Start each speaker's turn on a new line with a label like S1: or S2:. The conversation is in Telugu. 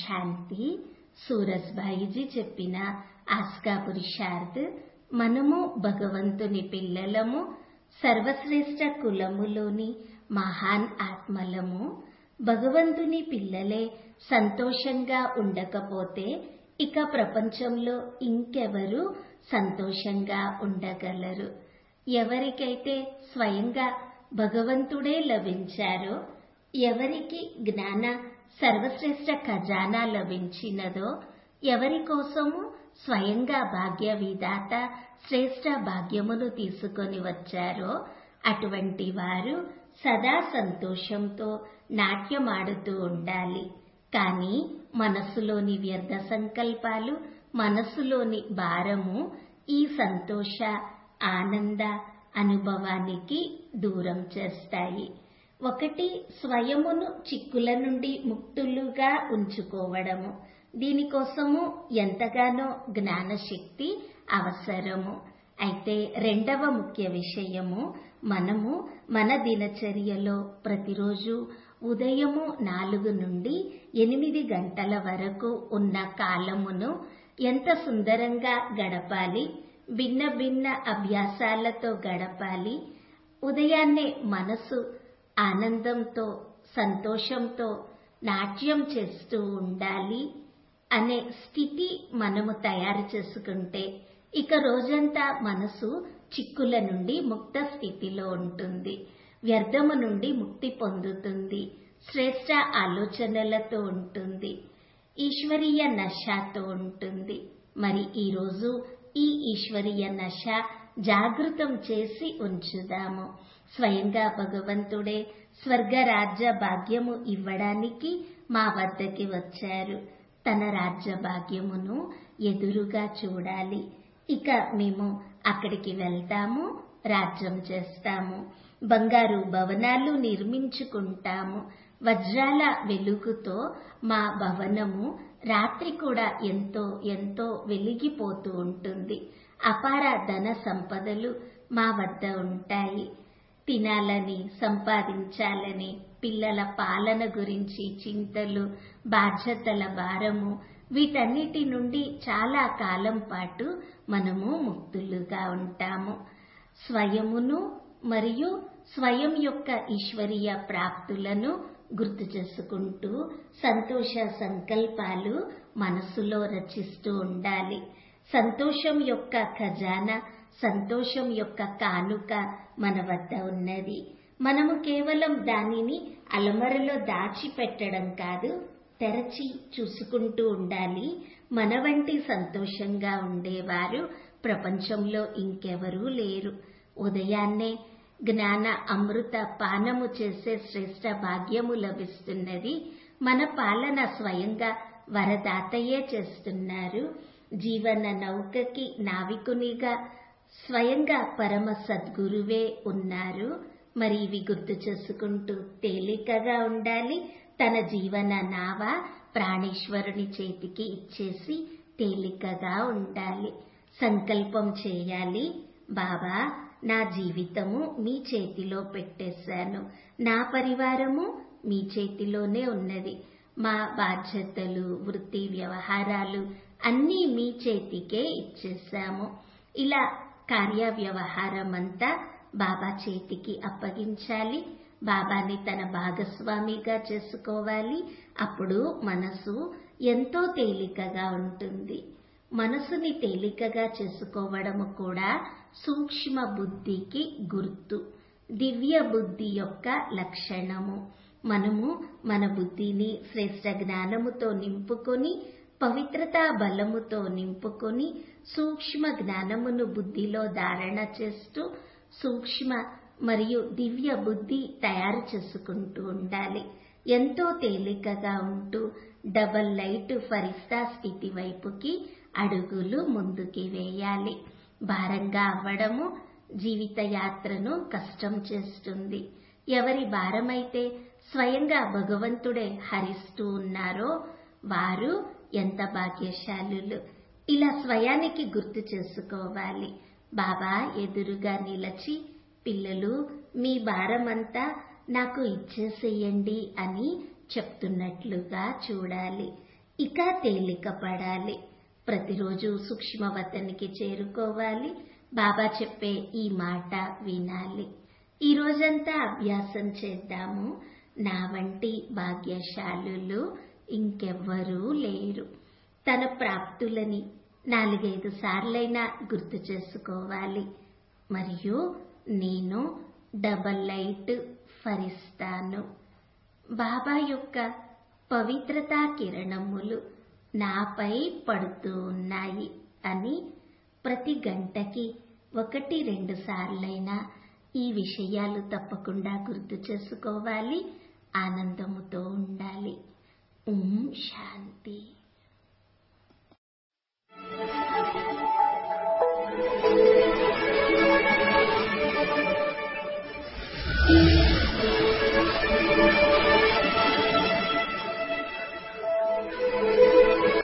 S1: శాంతి. సూరజ్భాయిజీ చెప్పిన ఆస్కా పురుషార్థ్. మనము భగవంతుని పిల్లలము, సర్వశ్రేష్ఠ కులములోని మహాన్ ఆత్మలము. భగవంతుని పిల్లలే సంతోషంగా ఉండకపోతే ఇక ప్రపంచంలో ఇంకెవరు సంతోషంగా ఉండగలరు? ఎవరికైతే స్వయంగా భగవంతుడే లభించారో, ఎవరికి జ్ఞాన సర్వశ్రేష్ఠ ఖజానా లభించినదో, ఎవరి కోసము స్వయంగా భాగ్య విధాత శ్రేష్ఠ భాగ్యమును తీసుకొని వచ్చారో అటువంటి వారు సదా సంతోషంతో నాట్యమాడుతూ ఉండాలి. కానీ మనస్సులోని వ్యర్థ సంకల్పాలు, మనస్సులోని భారము ఈ సంతోష ఆనంద అనుభవానికి దూరం చేస్తాయి. ఒకటి, స్వయమును చిక్కుల నుండి ముక్తులుగా ఉంచుకోవడము. దీనికోసము ఎంతగానో జ్ఞానశక్తి అవసరము. అయితే రెండవ ముఖ్య విషయము, మనము మన దినచర్యలో ప్రతిరోజు ఉదయము 4 నుండి 8 గంటల వరకు ఉన్న కాలమును ఎంత సుందరంగా గడపాలి, భిన్న భిన్న అభ్యాసాలతో గడపాలి. ఉదయాన్నే మనసు ఆనందంతో సంతోషంతో నాట్యం చేస్తూ ఉండాలి అనే స్థితి మనము తయారు చేసుకుంటే ఇక రోజంతా మనసు చిక్కుల నుండి ముక్త స్థితిలో ఉంటుంది, వ్యర్థము నుండి ముక్తి పొందుతుంది, శ్రేష్ఠ ఆలోచనలతో ఉంటుంది, ఈశ్వరీయ నశతో ఉంటుంది. మరి ఈరోజు ఈ ఈశ్వరీయ నశ జాగృతం చేసి ఉంచుదాము. స్వయంగా భగవంతుడే స్వర్గరాజ్య భాగ్యము ఇవ్వడానికి మా వద్దకి వచ్చారు. తన రాజ్య భాగ్యమును ఎదురుగా చూడాలి. ఇక మేము అక్కడికి వెళ్తాము, రాజ్యం చేస్తాము, బంగారు భవనాలు నిర్మించుకుంటాము. వజ్రాల వెలుగుతో మా భవనము రాత్రి కూడా ఎంతో ఎంతో వెలిగిపోతూ ఉంటుంది. అపార ధన సంపదలు మా వద్ద ఉంటాయి. తినాలని, సంపాదించాలని, పిల్లల పాలన గురించి చింతలు, బాధ్యతల భారము, వీటన్నిటి నుండి చాలా కాలం పాటు మనము ముక్తులుగా ఉంటాము. స్వయమును మరియు స్వయం యొక్క ఈశ్వరీయ ప్రాప్తులను గుర్తు చేసుకుంటూ సంతోష సంకల్పాలు మనసులో రచిస్తూ ఉండాలి. సంతోషం యొక్క ఖజానా, సంతోషం యొక్క కానుక మన వద్ద ఉన్నది. మనము కేవలం దానిని అలమరలో దాచిపెట్టడం కాదు, తెరచి చూసుకుంటూ ఉండాలి. మన వంటి సంతోషంగా ఉండేవారు ప్రపంచంలో ఇంకెవరూ లేరు. ఉదయాన్నే జ్ఞాన అమృత పానము చేసే శ్రేష్ఠ భాగ్యము లభిస్తున్నది. మన పాలన స్వయంగా వరదాతయే చేస్తున్నారు. జీవన నౌకకి నావికునిగా స్వయంగా పరమ సద్గురువే ఉన్నారు. మరి ఇవి గుర్తు చేసుకుంటూ తేలికగా ఉండాలి. తన జీవన నావ ప్రాణేశ్వరుని చేతికి ఇచ్చేసి తేలికగా ఉండాలి. సంకల్పం చేయాలి, బాబా నా జీవితము మీ చేతిలో పెట్టేశాను, నా పరివారము మీ చేతిలోనే ఉన్నది, మా బాధ్యతలు, వృత్తి వ్యవహారాలు అన్నీ మీ చేతికే ఇచ్చేశాము. ఇలా కార్య వ్యవహారం అంతా బాబా చేతికి అప్పగించాలి. బాబాని తన భాగస్వామిగా చేసుకోవాలి. అప్పుడు మనసు ఎంతో తేలికగా ఉంటుంది. మనసుని తేలికగా చేసుకోవడము కూడా సూక్ష్మ బుద్ధికి గుర్తు, దివ్య బుద్ధి యొక్క లక్షణము. మనము మన బుద్ధిని శ్రేష్ఠ జ్ఞానముతో నింపుకొని, పవిత్రతా బలముతో నింపుకొని, సూక్ష్మ జ్ఞానమును బుద్ధిలో ధారణ చేస్తూ సూక్ష్మ మరియు దివ్య బుద్ధి తయారు చేసుకుంటూ ఉండాలి. ఎంతో తేలికగా ఉంటూ డబల్ లైట్ ఫరిస్తా స్థితి వైపుకి అడుగులు ముందుకి వేయాలి. భారంగా అవ్వడము జీవిత యాత్రను కష్టం చేస్తుంది. ఎవరి భారమైతే స్వయంగా భగవంతుడే హరిస్తూ ఉన్నారో వారు ఎంత భాగ్యశాలులు. ఇలా స్వయానికి గుర్తు చేసుకోవాలి. బాబా ఎదురుగా నిలచి, పిల్లలు మీ భారమంతా నాకు ఇచ్చేసేయండి అని చెప్తున్నట్లుగా చూడాలి. ఇక తేలిక పడాలి. ప్రతిరోజు సూక్ష్మవతనికి చేరుకోవాలి. బాబా చెప్పే ఈ మాట వినాలి. ఈ రోజంతా అభ్యాసం చేద్దాము. నా వంటి భాగ్యశాలులు ఇంకెవ్వరూ లేరు. తన ప్రాప్తులని 4-5 సార్లైనా గుర్తు చేసుకోవాలి. మరియు నేను డబల్ లైట్ ఫరిస్తాను. బాబా యొక్క పవిత్రతా కిరణములు నాపై పడుతూ ఉన్నాయి అని ప్రతి గంటకి 1-2 సార్లైనా ఈ విషయాలు తప్పకుండా గుర్తు చేసుకోవాలి. ఆనందముతో ఉండాలి. ఓం శాంతి.